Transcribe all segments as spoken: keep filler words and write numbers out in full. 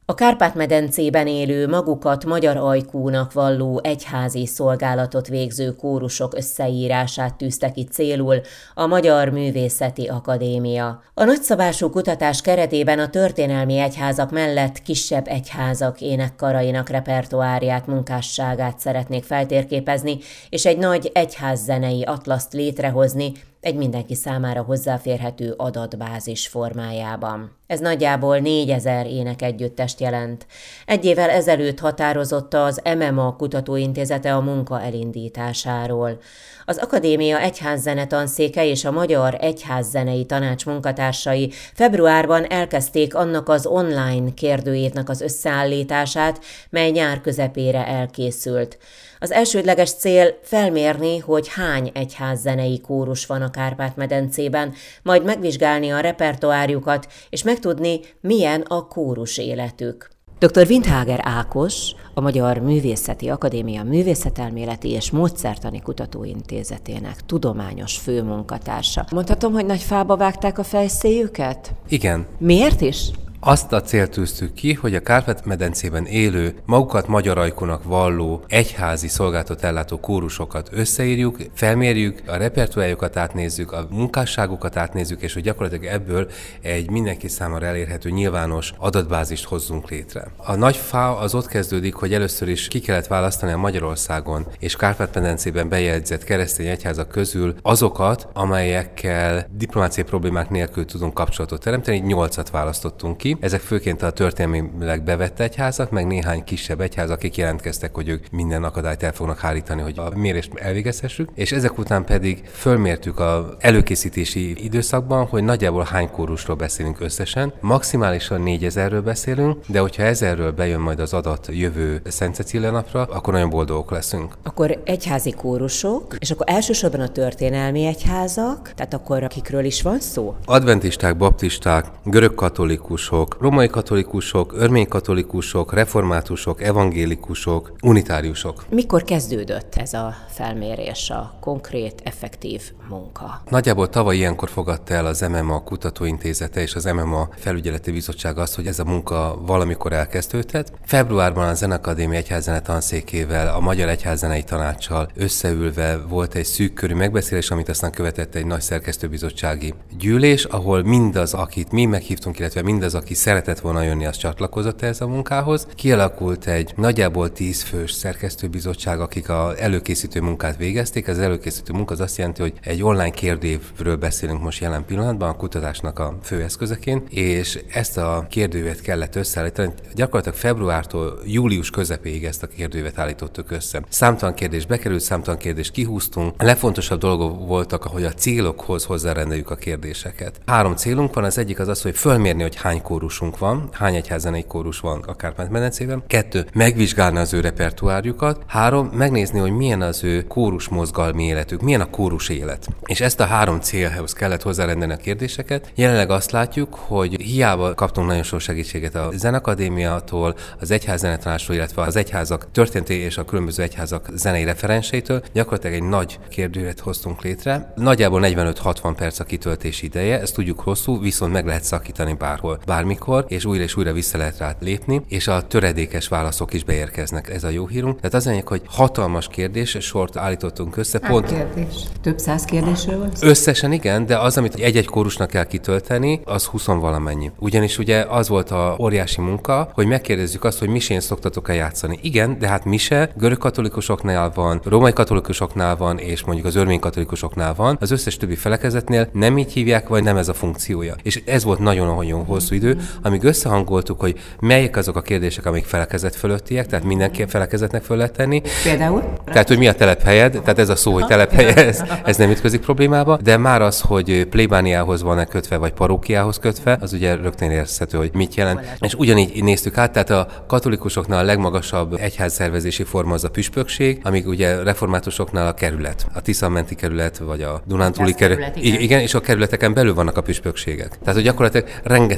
A Kárpát-medencében élő, magukat magyar ajkúnak valló egyházi szolgálatot végző kórusok összeírását tűzte ki célul a Magyar Művészeti Akadémia. A nagyszabású kutatás keretében a történelmi egyházak mellett kisebb egyházak énekkarainak repertoárját, munkásságát szeretnék feltérképezni, és egy nagy egyházzenei atlaszt létrehozni, egy mindenki számára hozzáférhető adatbázis formájában. Ez nagyjából négyezer énekegyüttest jelent. Egy évvel ezelőtt határozott az em em á Kutatóintézete a munka elindításáról. Az Akadémia Egyházzene Tanszéke és a Magyar Egyházzenei Tanács munkatársai februárban elkezdték annak az online kérdőívnek az összeállítását, mely nyár közepére elkészült. Az elsődleges cél felmérni, hogy hány egyházzenei kórus van a Kárpát-medencében, majd megvizsgálni a repertoárjukat, és megtudni, milyen a kórus életük. doktor Windhager Ákos, a Magyar Művészeti Akadémia Művészetelméleti és Módszertani Kutatóintézetének tudományos főmunkatársa. Mondhatom, hogy nagy fába vágták a fejszéjüket? Igen. Miért is? Azt a célt tűztük ki, hogy a Kárpát-medencében élő, magukat magyar ajkúnak valló, egyházi szolgáltatót ellátó kórusokat összeírjuk, felmérjük, a repertoárjukat átnézzük, a munkásságukat átnézzük, és hogy gyakorlatilag ebből egy mindenki számára elérhető nyilvános adatbázist hozzunk létre. A nagy fá az ott kezdődik, hogy először is ki kellett választani a Magyarországon és Kárpát-medencében bejegyzett keresztény egyházak közül azokat, amelyekkel diplomáciai problémák nélkül tudunk kapcsolatot teremteni, nyolcat választottunk ki. Ezek főként a történelmileg bevett egyházak, meg néhány kisebb egyház, akik jelentkeztek, hogy ők minden akadályt el fognak hárítani, hogy a mérést elvégezhessük, és ezek után pedig fölmértük az előkészítési időszakban, hogy nagyjából hány kórusról beszélünk összesen. Maximálisan négyezerről beszélünk, de hogyha ezerről bejön majd az adat jövő Szent Cecília napra, akkor nagyon boldogok leszünk. Akkor egyházi kórusok, és akkor elsősorban a történelmi egyházak, tehát akkor kikről is van szó? Adventisták, baptisták, görög katolikusok, római katolikusok, örmény katolikusok, reformátusok, evangélikusok, unitáriusok. Mikor kezdődött ez a felmérés, a konkrét, effektív munka? Nagyjából tavaly ilyenkor fogadta el az em em á Kutatóintézete és az em em á Felügyeleti Bizottság azt, hogy ez a munka valamikor elkezdődhet. Februárban a Zenakadémia Egyházzene Tanszékével, a Magyar Egyházzenei Tanácssal összeülve volt egy szűk körű megbeszélés, amit aztán követett egy nagy szerkesztőbizottsági gyűlés, ahol mindaz, akit mi meghívtunk, illetve mindaz, aki szeretett volna jönni, az csatlakozott ehhez a munkához. Kialakult egy nagyjából tíz fős szerkesztőbizottság, akik az előkészítő munkát végezték. Az előkészítő munka az azt jelenti, hogy egy online kérdőívről beszélünk most jelen pillanatban, a kutatásnak a fő eszközeként, és ezt a kérdőívet kellett összeállítani. Gyakorlatilag februártól július közepéig ezt a kérdőívet állítottuk össze. Számtalan kérdés bekerült, számtalan kérdést kihúztunk. A legfontosabb dolgok voltak, hogy a célokhoz hozzárendeljük a kérdéseket. Három célunk van, az egyik az az, hogy fölmérni, hogy hány kórusunk van, hány egyházzenei kórus van a Kárpát-medencében. Kettő, megvizsgálni az ő repertoárjukat. Három, megnézni, hogy milyen az ő kórus mozgalmi életük, milyen a kórus élet. És ezt a három célhoz kellett hozzárendelni a kérdéseket. Jelenleg azt látjuk, hogy hiába kaptunk nagyon sok segítséget a Zenakadémiától, az Egyházzenetanácstól, illetve az egyházak történeti és a különböző egyházak zenei referenseitől, gyakorlatilag egy nagy kérdőívet hoztunk létre. Nagyjából negyvenöt-hatvan perc a kitöltési ideje, ezt tudjuk hosszú, viszont meg lehet szakítani bárhol, bármikor, és újra és újra vissza lehet rá lépni, és a töredékes válaszok is beérkeznek. Ez a jó hírunk. Tehát az anyag, hogy hatalmas kérdés, sort állítottunk össze. Hány pont kérdés? Több száz kérdésről van? Összesen igen, de az, amit egy-egy kórusnak kell kitölteni, az húsz valamennyi. Ugyanis ugye az volt a óriási munka, hogy megkérdezzük azt, hogy misén szoktatok-e játszani. Igen, de hát mise görög katolikusoknál van, római katolikusoknál van, és mondjuk az örmény katolikusoknál van. Az összes többi felekezetnél nem így hívják, vagy nem ez a funkciója. És ez volt nagyon-nagyon hosszú idő, amíg összehangoltuk, hogy melyek azok a kérdések, amik felekezet fölöttiek, tehát mindenki felekezetnek föl lehet tenni. Például? Tehát, hogy mi a telephelyed, tehát ez a szó, hogy telephely, ez, ez nem ütközik problémába, de már az, hogy plébániához van-e kötve, vagy parókiához kötve, az ugye rögtön érezhető, hogy mit jelent. És ugyanígy néztük át, tehát a katolikusoknál a legmagasabb egyházszervezési forma az a püspökség, amíg ugye reformátusoknál a kerület, a Tisza-menti kerület, vagy a Dunántúli kerület. Igen. igen, és a kerületeken belül vannak a püspökségek. Tehát, hogy gyakorlatilag rengeteg ilyen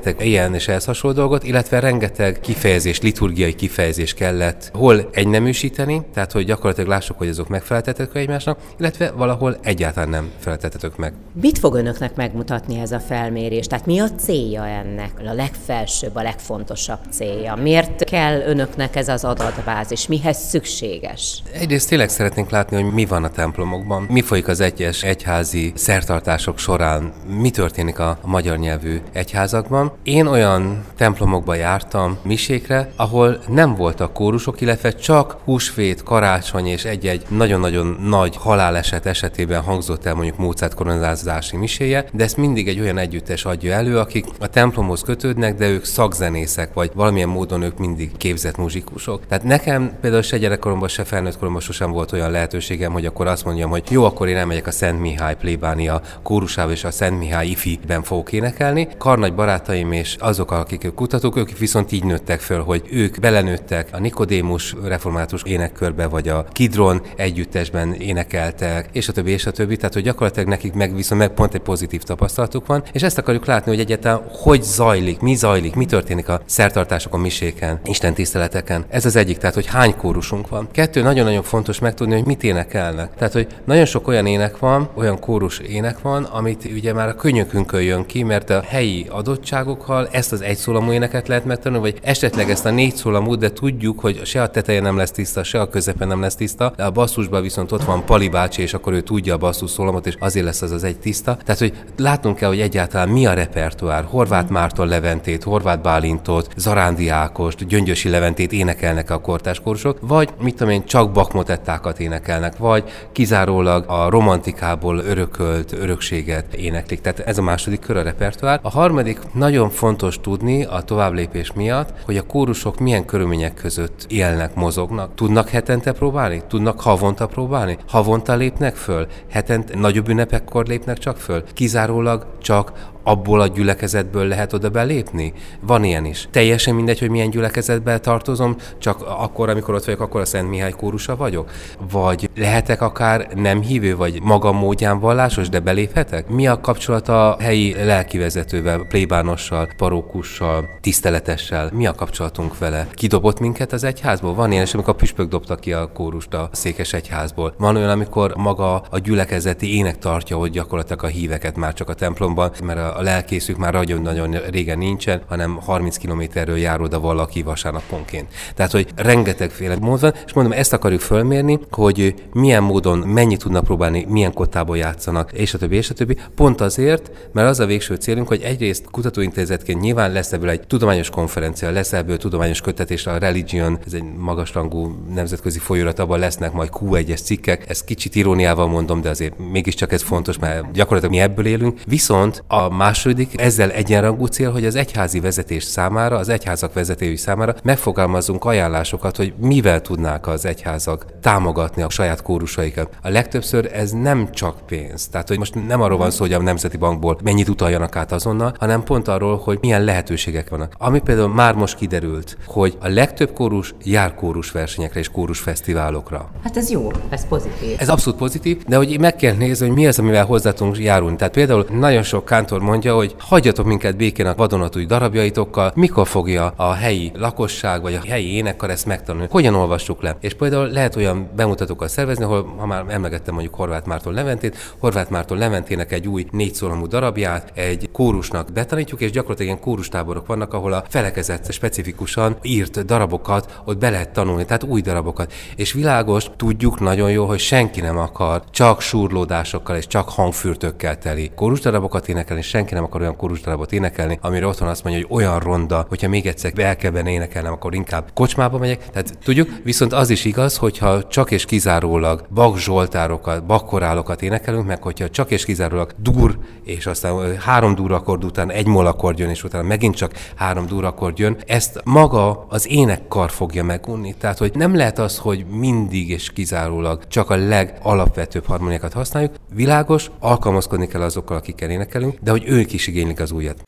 ilyen és ehhez hasonló dolgot, illetve rengeteg kifejezés, liturgiai kifejezés kellett hol egyneműsíteni, tehát hogy gyakorlatilag lássuk, hogy azok megfeleltetők egymásnak, illetve valahol egyáltalán nem feleltetők meg. Mit fog önöknek megmutatni ez a felmérés? Tehát mi a célja ennek? A legfelsőbb, a legfontosabb célja? Miért kell önöknek ez az adatbázis? Mihez szükséges? Egyrészt tényleg szeretnénk látni, hogy mi van a templomokban, mi folyik az egyes egyházi szertartások során, mi történik a magyar nyelvű egyházakban. Én olyan templomokba jártam misékre, ahol nem voltak kórusok, illetve csak húsvét, karácsony és egy-egy nagyon-nagyon nagy haláleset esetében hangzott el mondjuk Mozart koronázási miséje, de ezt mindig egy olyan együttes adja elő, akik a templomhoz kötődnek, de ők szakzenészek, vagy valamilyen módon ők mindig képzett muzsikusok. Tehát nekem például se gyerekkoromban, se felnőtt koromban sosem volt olyan lehetőségem, hogy akkor azt mondjam, hogy jó, akkor én elmegyek a Szent Mihály plébánia kórusába, és a Szent Mihály ifiben fogok énekelni. Karnagy barátaim és azok, akik ők kutatók, ők viszont így nőttek föl, hogy ők belenőttek a Nikodémus református énekkörbe, vagy a Kidron együttesben énekeltek, és a többi, és a többi. Tehát, hogy gyakorlatilag nekik meg viszont meg pont egy pozitív tapasztalatuk van, és ezt akarjuk látni, hogy egyáltalán hogy zajlik, mi zajlik, mi történik a szertartásokon, miséken, istentiszteleteken. Ez az egyik, tehát, hogy hány kórusunk van. Kettő, nagyon-nagyon fontos megtudni, hogy mit énekelnek. Tehát, hogy nagyon sok olyan ének van, olyan kórus ének van, amit ugye már a könyökünkön jön ki, mert a helyi adottságokkal ezt az egyszólamú éneket lehet megtanulni, vagy esetleg ezt a négyszólamút, de tudjuk, hogy se a teteje nem lesz tiszta, se a közepen nem lesz tiszta, de a basszusban viszont ott van Pali bácsi, és akkor ő tudja a basszus szólamot, és azért lesz az az egy tiszta. Tehát, hogy látnunk kell, hogy egyáltalán mi a repertoár. Horváth Márton Leventét, Horváth Bálintot, Zarándi Ákost, Gyöngyösi Leventét énekelnek a kortárs kórusok, vagy mit tudom én, csak bakmotettákat énekelnek, vagy kizárólag a romantikából örökölt örökséget éneklik. Tehát ez a második kör a repertoár. A harmadik nagyon fontos tudni a továbblépés miatt, hogy a kórusok milyen körülmények között élnek, mozognak. Tudnak hetente próbálni? Tudnak havonta próbálni? Havonta lépnek föl? Hetente nagyobb ünnepekkor lépnek csak föl? Kizárólag csak abból a gyülekezetből lehet oda belépni? Van ilyen is. Teljesen mindegy, hogy milyen gyülekezetben tartozom, csak akkor, amikor ott vagyok, akkor a Szent Mihály kórusa vagyok? Vagy lehetek akár nem hívő, vagy magam módján vallásos, de beléphetek? Mi a kapcsolat a helyi lelkivezetővel, plébánossal, parókussal, tiszteletessel? Mi a kapcsolatunk vele? Kidobott minket az egyházból? Van ilyen, és amikor a püspök dobta ki a kórust a székesegyházból. Van olyan, amikor maga a gyülekezeti ének tartja, hogy gyakorlatilag a híveket már csak a templomban, mert a a lelkészük már nagyon-nagyon régen nincsen, hanem harminc kilométerről jár oda valaki vasárnaponként. Tehát, hogy rengetegféle mód van, és mondom, ezt akarjuk fölmérni, hogy milyen módon, mennyit tudnak próbálni, milyen kottában játszanak, és a többi, és a többi. Pont azért, mert az a végső célunk, hogy egyrészt kutatóintézetként nyilván lesz ebből egy tudományos konferencia, lesz ebből tudományos köttetés, a Religion, ez egy magasrangú nemzetközi folyóirat, abban lesznek majd kú egyes cikkek. Ezt kicsit iróniával mondom, de azért mégiscsak ez fontos, mert gyakorlatilag mi ebből élünk. Viszont a második, ezzel egyenrangú cél, hogy az egyházi vezetés számára, az egyházak vezetői számára megfogalmazzunk ajánlásokat, hogy mivel tudnák az egyházak támogatni a saját kórusaikat. A legtöbbször ez nem csak pénz. Tehát, hogy most nem arról van szó, hogy a Nemzeti Bankból mennyit utaljanak át azonnal, hanem pont arról, hogy milyen lehetőségek vannak. Ami például már most kiderült, hogy a legtöbb kórus jár kórusversenyekre és kórusfesztiválokra. Hát ez jó, ez pozitív. Ez abszolút pozitív, de hogy meg kell nézni, hogy mi az, amivel hozzá tudunk járulni. Tehát például nagyon sok kántor mondja, hogy hagyjatok minket békén a vadonatúj darabjaitokkal, mikor fogja a helyi lakosság vagy a helyi énekkar ezt megtanulni, hogyan olvassuk le. És például lehet olyan bemutatókat szervezni, ahol, ha már emlegettem mondjuk Horváth Márton Leventét, Horváth Márton Leventének egy új négyszólamú darabját egy kórusnak betanítjuk, és gyakorlatilag ilyen kórustáborok vannak, ahol a felekezet specifikusan írt darabokat ott be lehet tanulni, tehát új darabokat. És világos, tudjuk nagyon jól, hogy senki nem akar csak súrlódásokkal és csak hangfürtökkel teli kórusdarabokat énekelni, senki nem akar olyan kórusdarabot énekelni, amire otthon azt mondja, hogy olyan ronda, hogyha még egyszer el kell benne énekelnem, akkor inkább kocsmába megyek. Tehát tudjuk, viszont az is igaz, hogyha csak és kizárólag Bach zsoltárokat, Bach korálokat énekelünk, meg hogyha csak és kizárólag dur, és aztán három dur akkord után egy moll akkord jön, és utána megint csak három dur akkord jön, ezt maga az énekkar fogja megunni. Tehát, hogy nem lehet az, hogy mindig és kizárólag csak a legalapvetőbb harmóniákat használjuk. Világos, alkalmazkodni kell azokkal, akikkel énekelünk, de hogy ők is igénylik az újat.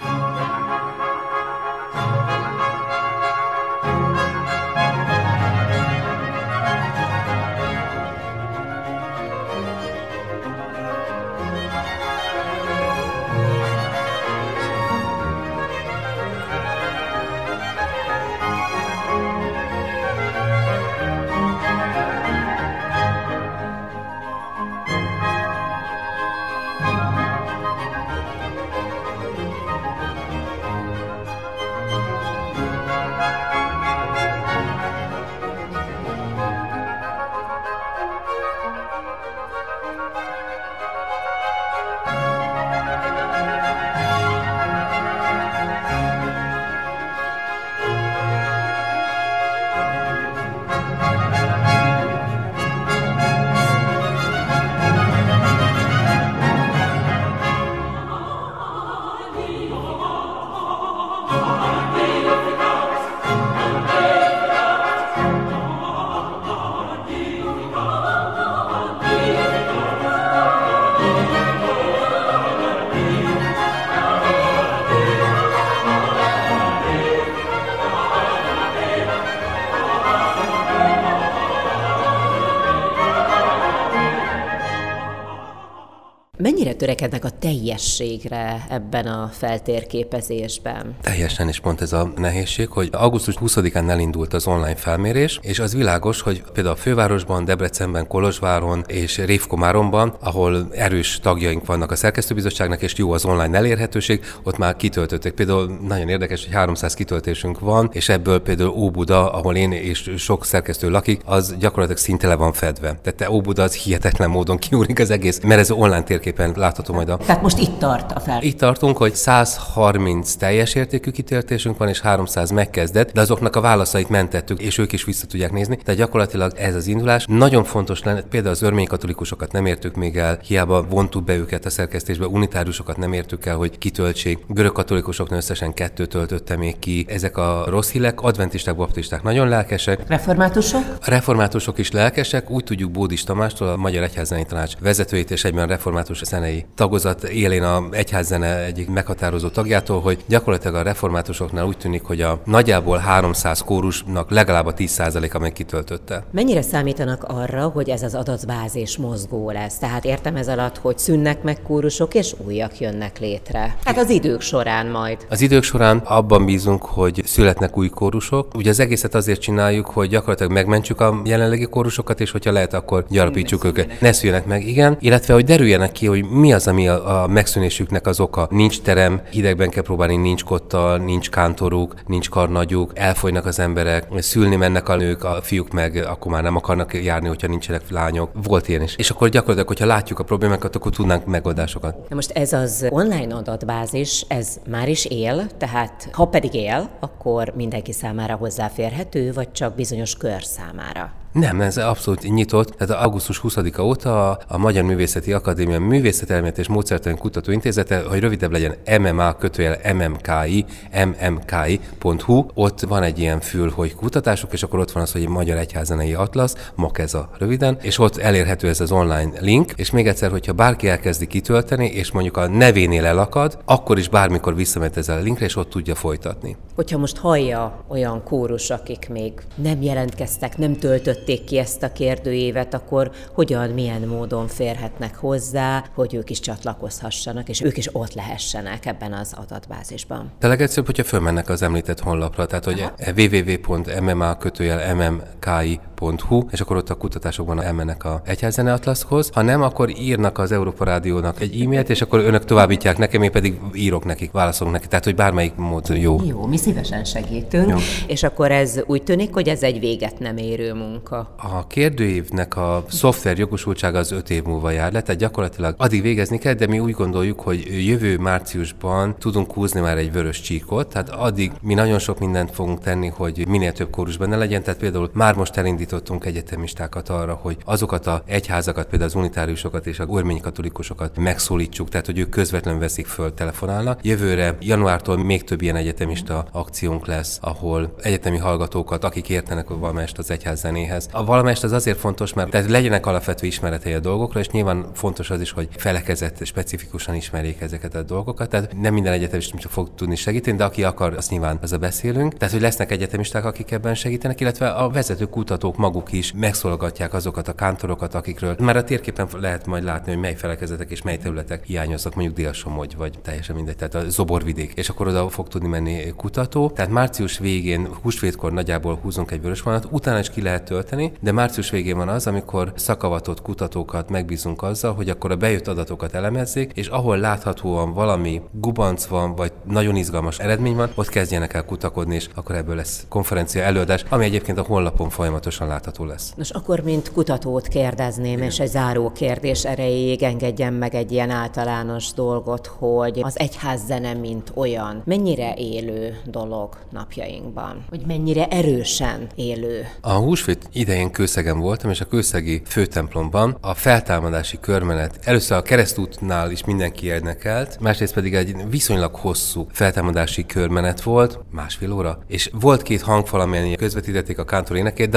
mennyire törekednek a teljességre ebben a feltérképezésben? Teljesen is pont ez a nehézség, hogy augusztus huszadikán elindult az online felmérés, és az világos, hogy például a fővárosban, Debrecenben, Kolozsváron és Révkomáromban, ahol erős tagjaink vannak a szerkesztőbizottságnak, és jó az online elérhetőség, ott már kitöltötték. Például nagyon érdekes, hogy háromszáz kitöltésünk van, és ebből például Óbuda, ahol én és sok szerkesztő lakik, az gyakorlatilag szinte le van fedve. Tehát Óbuda az hihetetlen módon kiúrik az egész, mert ez online térképen látható majd a... Tehát most itt tart a fel. Itt tartunk, hogy száz harminc teljes értékű kitöltésünk van, és háromszáz megkezdett, de azoknak a válaszait mentettük, és ők is vissza tudják nézni. Tehát gyakorlatilag ez az indulás. Nagyon fontos lenne, például az örmény katolikusokat nem értük még el, hiába vontuk be őket a szerkesztésbe, unitáriusokat nem értük el, hogy kitöltsék. Görög katolikusoknál összesen kettő töltötte még ki. Ezek a rossz hírek, adventisták, baptisták nagyon lelkesek. Reformátusok? A reformátusok is lelkesek, úgy tudjuk Bódis Tamástól, a Magyar Egyházzenei Tanács vezetőjét és egyben református zenei tagozat élén a egyházzene egyik meghatározó tagjától, hogy gyakorlatilag a reformátusoknál úgy tűnik, hogy a nagyjából háromszáz kórusnak legalább a tíz százaléka meg kitöltötte. Mennyire számítanak arra, hogy ez az adatbázis mozgó lesz? Tehát értem ez alatt, hogy szűnnek meg kórusok és újak jönnek létre. Hát az idők során majd. Az idők során abban bízunk, hogy születnek új kórusok. Ugye az egészet azért csináljuk, hogy gyakorlatilag megmentsük a jelenlegi kórusokat, és hogyha lehet, akkor gyarapítsuk őket. Ne szűnjenek meg, igen. Illetve, hogy derüljenek ki, hogy mi az, ami a, a megszűnésüknek az oka. Nincs terem, hidegben kell próbálni, nincs kottal, nincs kántoruk, nincs karnagyuk, elfogynak az emberek, szülni mennek a nők, a fiúk meg akkor már nem akarnak járni, hogyha nincsenek lányok. Volt ilyen is. És akkor gyakorlatilag, hogyha látjuk a problémákat, akkor tudnánk megoldásokat. Na most ez az online adatbázis, ez már is él, tehát ha pedig él, akkor mindenki számára hozzáférhető, vagy csak bizonyos kör számára? Nem, ez abszolút nyitott. Tehát augusztus huszadika óta a Magyar Művészeti Akadémia Művészetelmélet és Módszertani Kutatóintézete, hogy rövidebb legyen em em á kötőjel em em ká i, em em ká i pont hu, ott van egy ilyen fül, hogy kutatások, és akkor ott van az, hogy Magyar Egyházzenei Atlasz, Makeza röviden, és ott elérhető ez az online link, és még egyszer, hogyha bárki elkezdi kitölteni, és mondjuk a nevénél elakad, akkor is bármikor visszamegy ezzel a linkre, és ott tudja folytatni. Hogyha most hallja olyan kórus, akik még nem jelentkeztek, nem töltött ki ezt a kérdőívet, akkor hogyan, milyen módon férhetnek hozzá, hogy ők is csatlakozhassanak, és ők is ott lehessenek ebben az adatbázisban. De legegyszerűbb, hogyha fölmennek az említett honlapra, tehát hogy double-u double-u double-u pont em em á kötőjel em em ká i pont hu, és akkor ott a kutatásokban elmennek a Egyházzene Atlaszhoz. Ha nem, akkor írnak az Európa Rádiónak egy e-mailt, és akkor önök továbbítják nekem, én pedig írok nekik, válaszolok nekik. Tehát, hogy bármelyik mód jó. Jó, mi szívesen segítünk. Jó. És akkor ez úgy tűnik, hogy ez egy véget nem érő munka. A kérdőívnek a szoftver jogosultsága az öt év múlva jár le, tehát gyakorlatilag addig végezni kell, de mi úgy gondoljuk, hogy jövő márciusban tudunk húzni már egy vörös csíkot, tehát addig mi nagyon sok mindent fogunk tenni, hogy minél több kórus benne legyen, tehát például már most elindítottunk egyetemistákat arra, hogy azokat az egyházakat, például az unitáriusokat és a örmény katolikusokat megszólítsuk, tehát hogy ők közvetlenül veszik föl, telefonálnak. Jövőre, januártól még több ilyen egyetemista akciónk lesz, ahol egyetemi hallgatókat, akik értenek valamelyest az egyházzenéhez. A valamelyest az azért fontos, mert tehát legyenek alapvető ismeretei a dolgokra, és nyilván fontos az is, hogy felekezett specifikusan ismerjék ezeket a dolgokat. Tehát nem minden egyetemista fog tudni segíteni, de aki akar, azt nyilván az a beszélünk. Tehát, hogy lesznek egyetemisták, akik ebben segítenek, illetve a vezető kutatók maguk is megszólogatják azokat a kántorokat, akikről már a térképen lehet majd látni, hogy mely felekezetek és mely területek hiányoznak, mondjuk Dél-Somogy, vagy teljesen mindegy, tehát a Zoborvidék, és akkor oda fog tudni menni kutató. Tehát március végén, húsvétkor nagyjából húzunk egy vörös vonalat, utána is ki lehet tölteni, de március végén van az, amikor szakavatott kutatókat megbízunk azzal, hogy akkor a bejött adatokat elemezzék, és ahol láthatóan valami gubanc van, vagy nagyon izgalmas eredmény van, ott kezdjenek el kutakodni, és akkor ebből lesz konferencia előadás, ami egyébként a honlapon folyamatosan látható lesz. Nos, akkor mint kutatót kérdezném, igen. És egy záró kérdés erejéig engedjen meg egy ilyen általános dolgot, hogy az egyházzene mint olyan mennyire élő dolog napjainkban, hogy mennyire erősen élő. A húsvét idején Kőszegen voltam, és a kőszegi főtemplomban a feltámadási körmenet először a keresztútnál is mindenki érdekelt, másrészt pedig egy viszonylag hosszú feltámadási körmenet volt, másfél óra, és volt két hangfal, amelyen közvetítették a kántor énekét, de a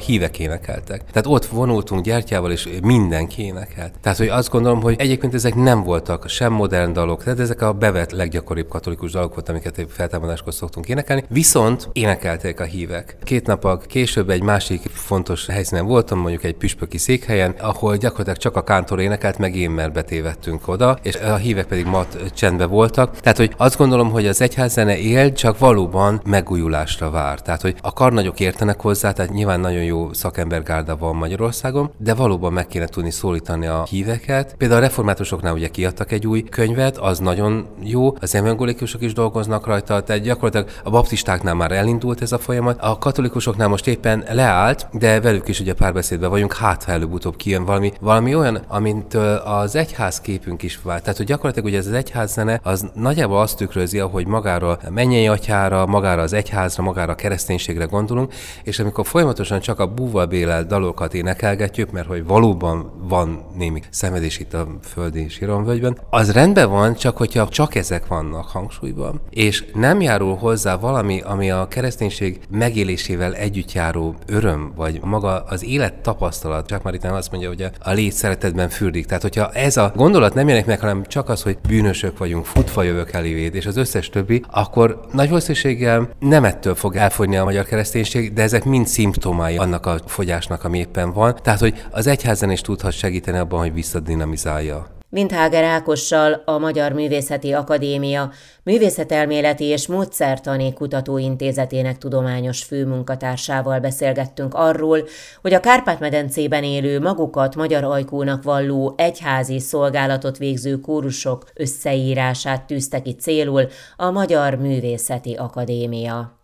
hívek énekeltek. Tehát ott vonultunk gyertyával, és mindenki énekelt. Tehát, hogy azt gondolom, hogy egyébként ezek nem voltak sem modern dalok, tehát ezek a bevett leggyakoribb katolikus dalok volt, amiket feltámadáskor szoktunk énekelni, viszont énekelték a hívek. Két nappal később egy másik fontos helyszínen voltam, mondjuk egy püspöki székhelyen, ahol gyakorlatilag csak a kántor énekelt, meg én, mert betévettünk oda, és a hívek pedig mat csendben voltak. Tehát, hogy azt gondolom, hogy az egyházzene él, csak valóban megújulásra vár. Tehát, hogy a karnagyok értenek hozzá, tehát nyilván nagyon jó szakembergárda van Magyarországon, de valóban meg kéne tudni szólítani a híveket. Például a reformátusoknál ugye kiadtak egy új könyvet, az nagyon jó, az evangélikusok is dolgoznak rajta, tehát gyakorlatilag a baptistáknál már elindult ez a folyamat, a katolikusoknál most éppen leállt, de velük is ugye párbeszédben vagyunk, hát ha előbb-utóbb kijön valami, valami olyan, amint az egyház képünk is vált. Tehát, hogy gyakorlatilag ugye ez az egyházzene, az nagyjából azt tükrözi, ahogy magára a mennyei atyára, magára az egyházra, magára a kereszténységre gondolunk, és amikor folyamatosan csak a búval bélelt dalokat énekelgetjük, mert hogy valóban van némi szenvedés itt a földi Sironvölgyben, az rendben van, csak hogyha csak ezek vannak hangsúlyban, és nem járul hozzá valami, ami a kereszténység megélésével együtt járó öröm, vagy maga az élet tapasztalat. Csak már itt azt mondja, hogy a légy szeretetben fürdik. Tehát, hogyha ez a gondolat nem jelenik meg, hanem csak az, hogy bűnösök vagyunk, futva jövök elévéd, és az összes többi, akkor nagy valószínűséggel nem ettől fog elfogyni a magyar kereszténység, de ezek mind szimptomái annak a fogyásnak, ami éppen van. Tehát, hogy az egyházzene is tudhat segíteni abban, hogy visszadinamizálja. Windhager Ákossal, a Magyar Művészeti Akadémia Művészetelméleti és Módszertani Kutatóintézetének tudományos főmunkatársával beszélgettünk arról, hogy a Kárpát-medencében élő, magukat magyar ajkúnak valló egyházi szolgálatot végző kórusok összeírását tűzte ki célul a Magyar Művészeti Akadémia.